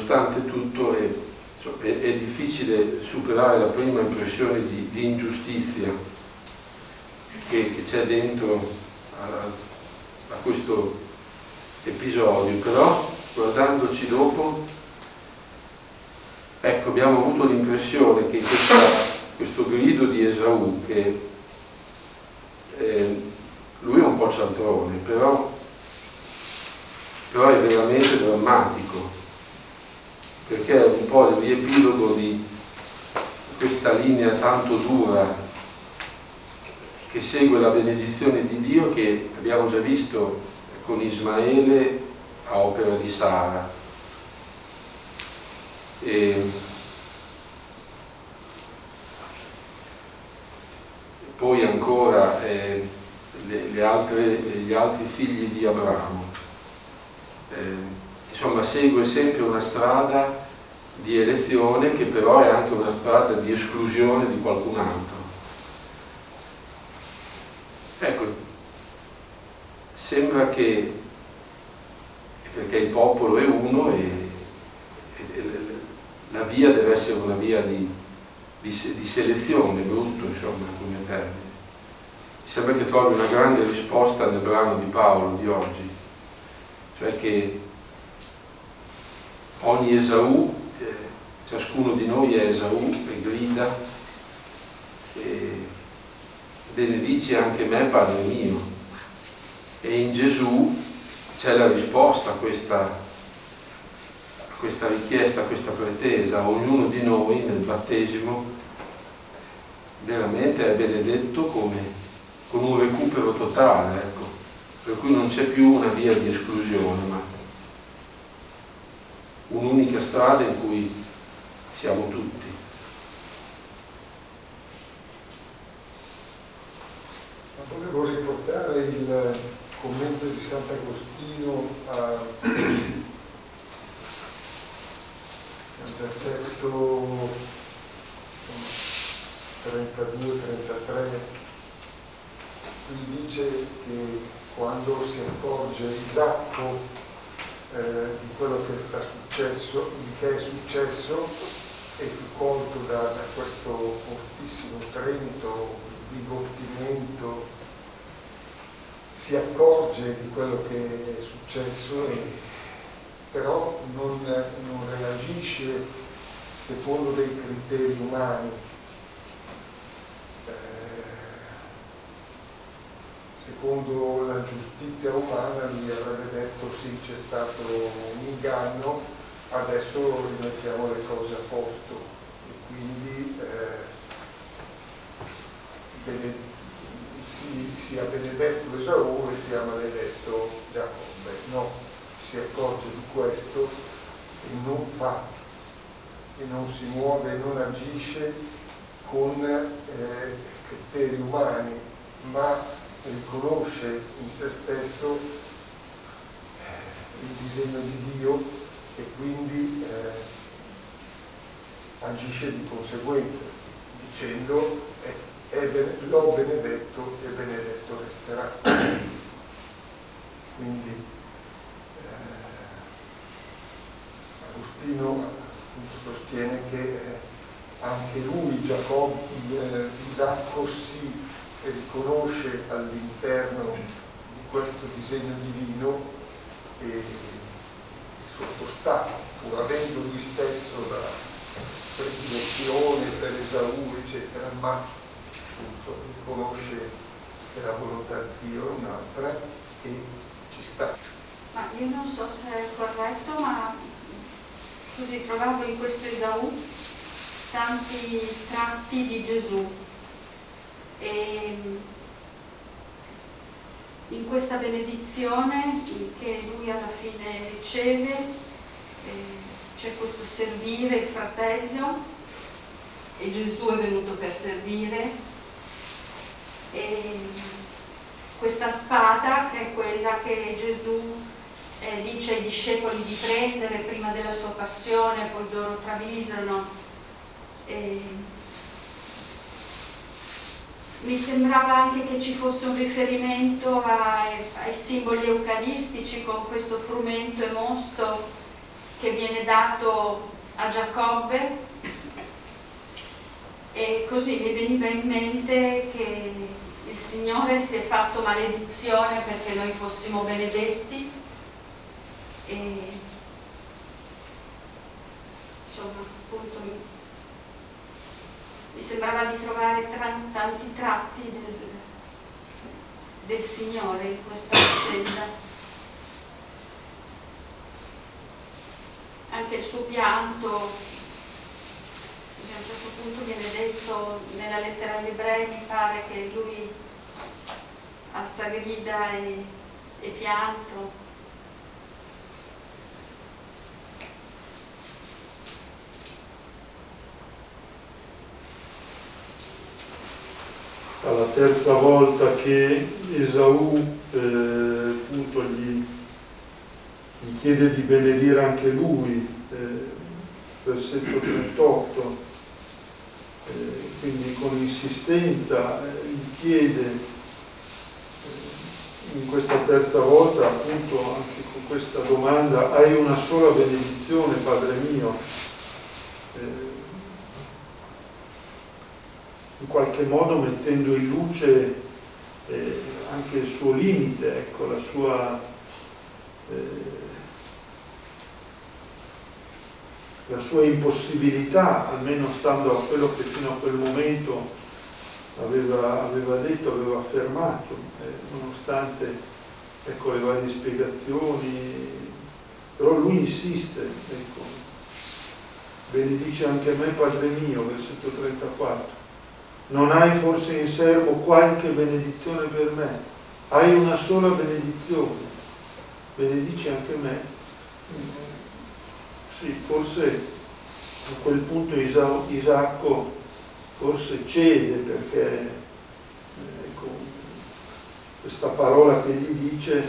nonostante tutto è difficile superare la prima impressione di ingiustizia che c'è dentro a questo episodio, però guardandoci dopo, ecco, abbiamo avuto l'impressione che questo grido di Esaù, che lui è un po' cialtrone, però è veramente drammatico, perché è un po' il riepilogo di questa linea tanto dura che segue la benedizione di Dio, che abbiamo già visto con Ismaele a opera di Sara. E poi ancora gli altri figli di Abramo. Insomma, segue sempre una strada di elezione che però è anche una strada di esclusione di qualcun altro. Ecco, sembra che, perché il popolo è uno e la via deve essere una via di selezione, brutto insomma come termine. Mi sembra che trovi una grande risposta nel brano di Paolo di oggi, cioè che ogni Esaù, ciascuno di noi è Esaù e grida e benedici anche me, Padre mio. E in Gesù c'è la risposta a questa richiesta, a questa pretesa. Ognuno di noi nel battesimo veramente è benedetto con un recupero totale, ecco. Per cui non c'è più una via di esclusione, ma un'unica strada in cui siamo tutti. Volevo riportare il commento di Sant'Agostino al versetto 32-33. Qui dice che quando si accorge Isacco di quello che sta successo, di che è successo, e fu colto da questo fortissimo tremito, bigottimento, si accorge di quello che è successo, però non reagisce secondo dei criteri umani. Secondo la giustizia umana lui avrebbe detto sì, c'è stato un inganno, adesso rimettiamo le cose a posto, e quindi sia benedetto Esaù e sia maledetto Giacobbe. No, si accorge di questo e non fa, e non si muove, non agisce con criteri umani, ma riconosce in se stesso il disegno di Dio e quindi agisce di conseguenza, dicendo l'ho benedetto e benedetto resterà. Quindi Agostino appunto sostiene che anche lui, Isacco, si riconosce all'interno di questo disegno divino e sottostà, pur avendo lui stesso la predilezione per Esaù, eccetera, ma appunto riconosce che la volontà di Dio è un'altra e ci sta. Ma io non so se è corretto, ma così trovavo in questo Esaù tanti tratti di Gesù. E in questa benedizione che lui alla fine riceve c'è questo servire il fratello, e Gesù è venuto per servire, e questa spada che è quella che Gesù dice ai discepoli di prendere prima della sua passione, poi loro travisano. Mi sembrava anche che ci fosse un riferimento ai simboli eucaristici con questo frumento e mosto che viene dato a Giacobbe, e così mi veniva in mente che il Signore si è fatto maledizione perché noi fossimo benedetti, e insomma appunto mi sembrava di trovare tanti tratti del Signore in questa vicenda. Anche il suo pianto, a un certo punto viene detto nella lettera agli Ebrei, mi pare che lui alza grida e pianto. Alla terza volta che Esaù appunto gli chiede di benedire anche lui, versetto 38, quindi con insistenza gli chiede in questa terza volta, appunto anche con questa domanda: hai una sola benedizione, Padre mio? In qualche modo mettendo in luce anche il suo limite, ecco, la sua impossibilità, almeno stando a quello che fino a quel momento aveva detto, aveva affermato, nonostante, ecco, le varie spiegazioni, però lui insiste, ecco, benedice anche me, Padre mio, versetto 34. Non hai forse in serbo qualche benedizione per me? Hai una sola benedizione, benedici anche me. Sì, forse a quel punto Isacco forse cede, perché ecco, questa parola che gli dice,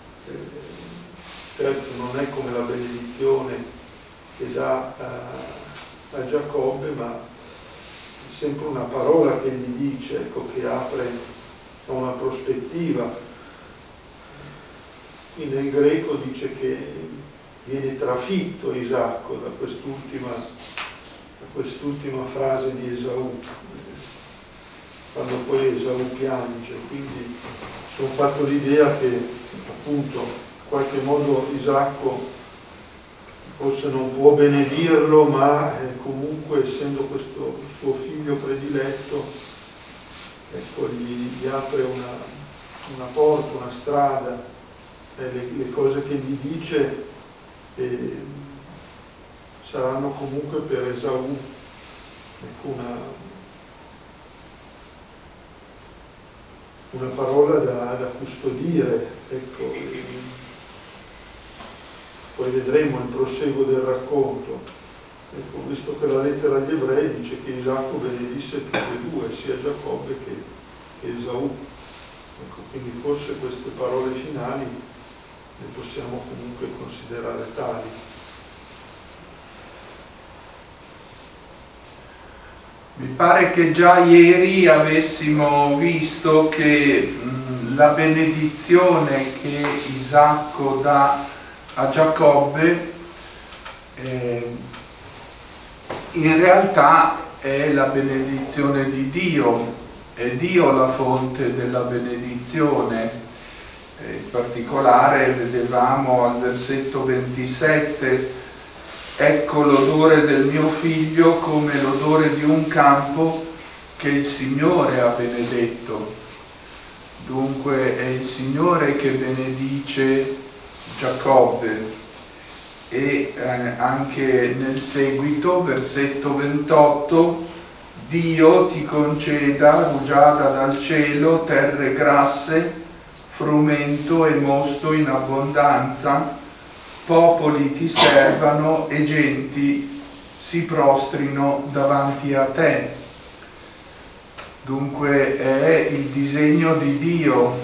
certo non è come la benedizione che dà a Giacobbe, ma sempre una parola che gli dice, ecco, che apre a una prospettiva. Qui nel greco dice che viene trafitto Isacco da quest'ultima frase di Esaù, quando poi Esaù piange. Quindi sono fatto l'idea che appunto in qualche modo Isacco forse non può benedirlo, ma comunque, essendo questo suo figlio prediletto, ecco, gli apre una porta, una strada. Le cose che gli dice saranno comunque per Esaù, ecco, una parola da custodire, ecco. Poi vedremo il proseguo del racconto. Ecco, visto che la lettera agli Ebrei dice che Isacco benedisse tutti e due, sia Giacobbe che Esaù. Ecco, quindi forse queste parole finali le possiamo comunque considerare tali. Mi pare che già ieri avessimo visto che la benedizione che Isacco dà a Giacobbe in realtà è la benedizione di Dio, è Dio la fonte della benedizione. In particolare vedevamo al versetto 27: ecco l'odore del mio figlio come l'odore di un campo che il Signore ha benedetto. Dunque è il Signore che benedice Giacobbe. E anche nel seguito, versetto 28, Dio ti conceda rugiada dal cielo, terre grasse, frumento e mosto in abbondanza, popoli ti servano e genti si prostrino davanti a te. Dunque è il disegno di Dio.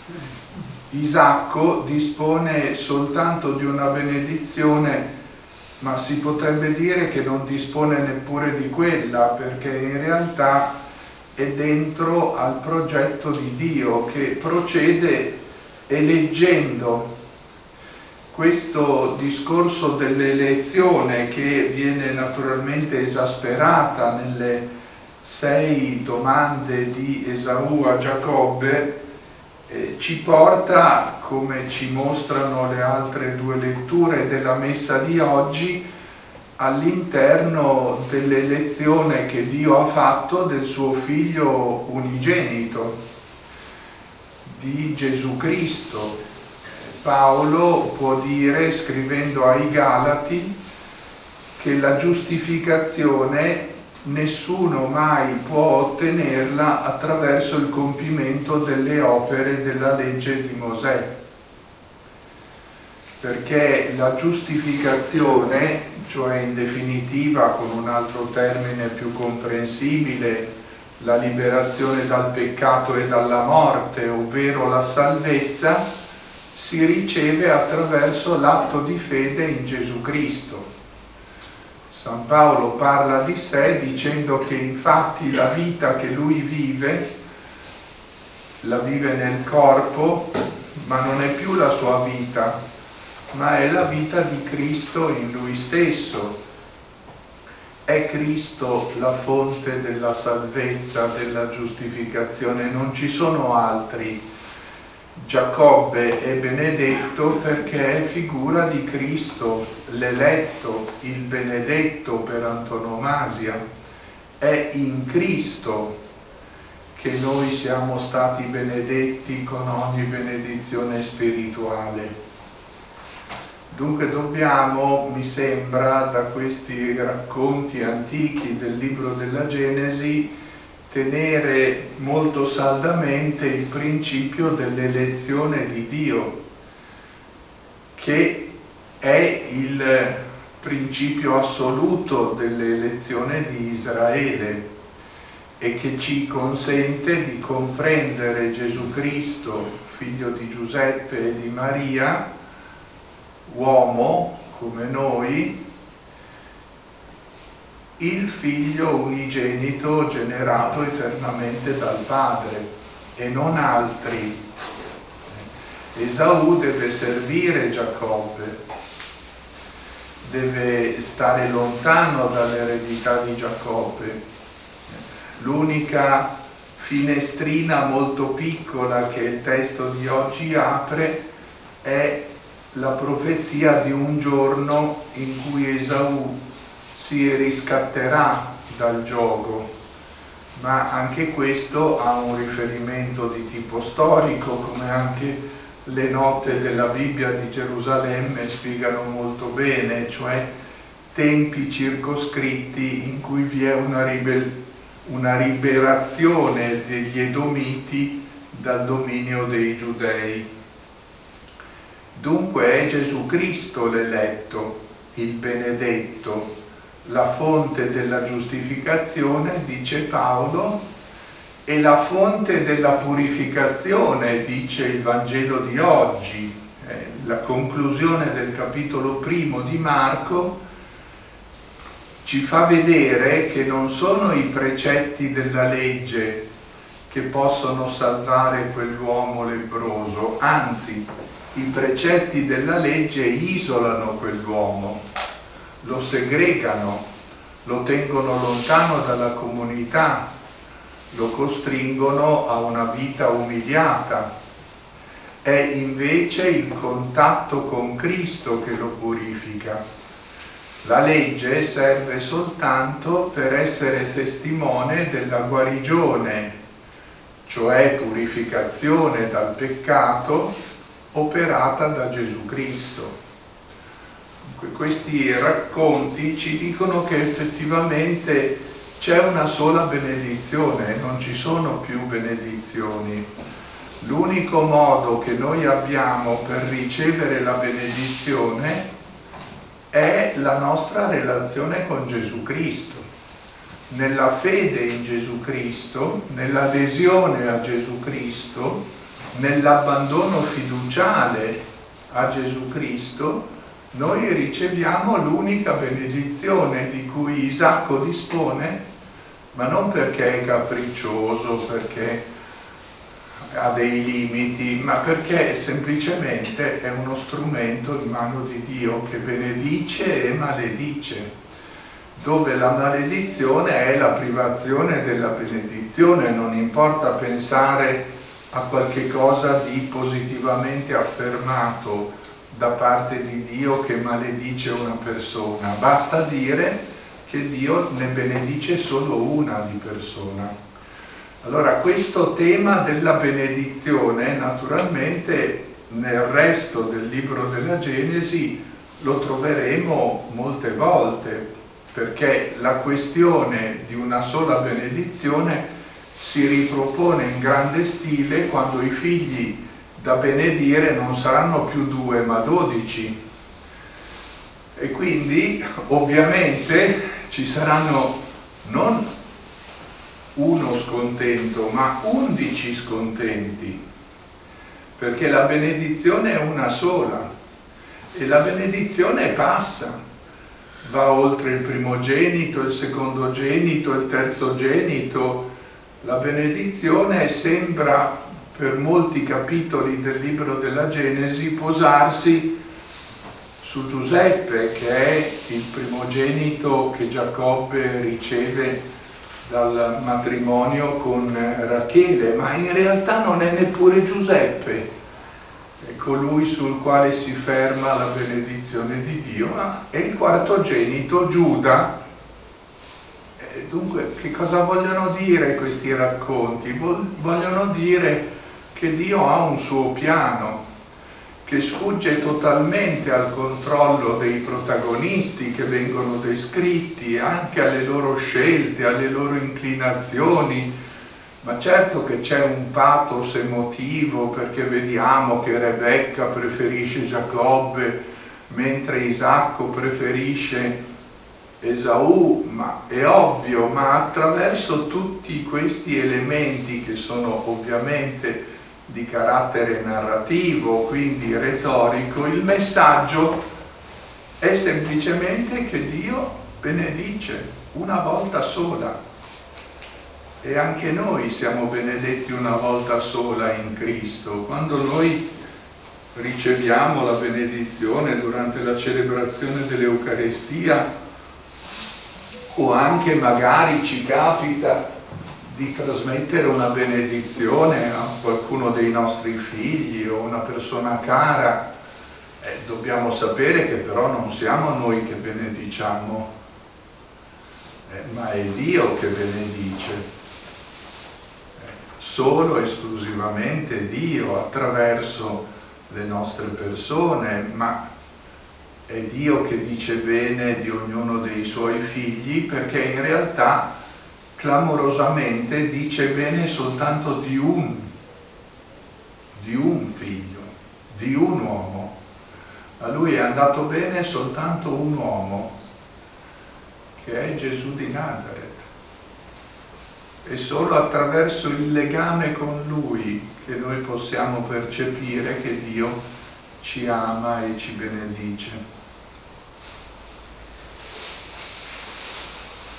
Isacco dispone soltanto di una benedizione, ma si potrebbe dire che non dispone neppure di quella, perché in realtà è dentro al progetto di Dio, che procede eleggendo questo discorso dell'elezione, che viene naturalmente esasperata nelle 6 domande di Esaù a Giacobbe, ci porta, come ci mostrano le altre 2 letture della messa di oggi, all'interno dell'elezione che Dio ha fatto del suo Figlio unigenito, di Gesù Cristo. Paolo può dire, scrivendo ai Galati, che la giustificazione nessuno mai può ottenerla attraverso il compimento delle opere della legge di Mosè, perché la giustificazione, cioè in definitiva, con un altro termine più comprensibile, la liberazione dal peccato e dalla morte, ovvero la salvezza, si riceve attraverso l'atto di fede in Gesù Cristo. San Paolo parla di sé dicendo che infatti la vita che lui vive, la vive nel corpo, ma non è più la sua vita, ma è la vita di Cristo in lui stesso. È Cristo la fonte della salvezza, della giustificazione, non ci sono altri. Giacobbe è benedetto perché è figura di Cristo, l'eletto, il benedetto per antonomasia. È in Cristo che noi siamo stati benedetti con ogni benedizione spirituale. Dunque dobbiamo, mi sembra, da questi racconti antichi del libro della Genesi, tenere molto saldamente il principio dell'elezione di Dio, che è il principio assoluto dell'elezione di Israele e che ci consente di comprendere Gesù Cristo, figlio di Giuseppe e di Maria, uomo come noi, il figlio unigenito generato eternamente dal Padre e non altri. Esaù deve servire Giacobbe, deve stare lontano dall'eredità di Giacobbe. L'unica finestrina molto piccola che il testo di oggi apre è la profezia di un giorno in cui Esaù si riscatterà dal giogo, ma anche questo ha un riferimento di tipo storico, come anche le note della Bibbia di Gerusalemme spiegano molto bene, cioè tempi circoscritti in cui vi è una liberazione degli Edomiti dal dominio dei Giudei. Dunque è Gesù Cristo l'eletto, il benedetto, la fonte della giustificazione, dice Paolo, e la fonte della purificazione, dice il Vangelo di oggi. La conclusione del capitolo 1 di Marco ci fa vedere che non sono i precetti della legge che possono salvare quell'uomo lebbroso, anzi, i precetti della legge isolano quell'uomo, lo segregano, lo tengono lontano dalla comunità, lo costringono a una vita umiliata. È invece il contatto con Cristo che lo purifica. La legge serve soltanto per essere testimone della guarigione, cioè purificazione dal peccato, operata da Gesù Cristo. Questi racconti ci dicono che effettivamente c'è una sola benedizione, non ci sono più benedizioni. L'unico modo che noi abbiamo per ricevere la benedizione è la nostra relazione con Gesù Cristo. Nella fede in Gesù Cristo, nell'adesione a Gesù Cristo, nell'abbandono fiduciale a Gesù Cristo, noi riceviamo l'unica benedizione di cui Isacco dispone, ma non perché è capriccioso, perché ha dei limiti, ma perché semplicemente è uno strumento in mano di Dio che benedice e maledice, dove la maledizione è la privazione della benedizione. Non importa pensare a qualche cosa di positivamente affermato da parte di Dio che maledice una persona, basta dire che Dio ne benedice solo una di persona. Allora questo tema della benedizione naturalmente nel resto del libro della Genesi lo troveremo molte volte, perché la questione di una sola benedizione si ripropone in grande stile quando i figli da benedire non saranno più 2 ma 12. E quindi ovviamente ci saranno non uno scontento, ma 11 scontenti, perché la benedizione è una sola e la benedizione passa, va oltre il primogenito, il secondogenito, il terzogenito. La benedizione sembra per molti capitoli del libro della Genesi posarsi su Giuseppe, che è il primogenito che Giacobbe riceve dal matrimonio con Rachele, ma in realtà non è neppure Giuseppe, è colui sul quale si ferma la benedizione di Dio, ma è il quartogenito Giuda. Dunque, che cosa vogliono dire questi racconti? Vogliono dire che Dio ha un suo piano, che sfugge totalmente al controllo dei protagonisti che vengono descritti, anche alle loro scelte, alle loro inclinazioni, ma certo che c'è un pathos emotivo, perché vediamo che Rebecca preferisce Giacobbe mentre Isacco preferisce Esaù, ma è ovvio, ma attraverso tutti questi elementi che sono ovviamente di carattere narrativo, quindi retorico, il messaggio è semplicemente che Dio benedice una volta sola e anche noi siamo benedetti una volta sola in Cristo. Quando noi riceviamo la benedizione durante la celebrazione dell'Eucarestia o anche magari ci capita di trasmettere una benedizione a qualcuno dei nostri figli o una persona cara, dobbiamo sapere che però non siamo noi che benediciamo, ma è Dio che benedice, solo e esclusivamente Dio attraverso le nostre persone, ma è Dio che dice bene di ognuno dei suoi figli, perché in realtà clamorosamente dice bene soltanto di un figlio, di un uomo. A lui è andato bene soltanto un uomo, che è Gesù di Nazaret. È solo attraverso il legame con lui che noi possiamo percepire che Dio ci ama e ci benedice.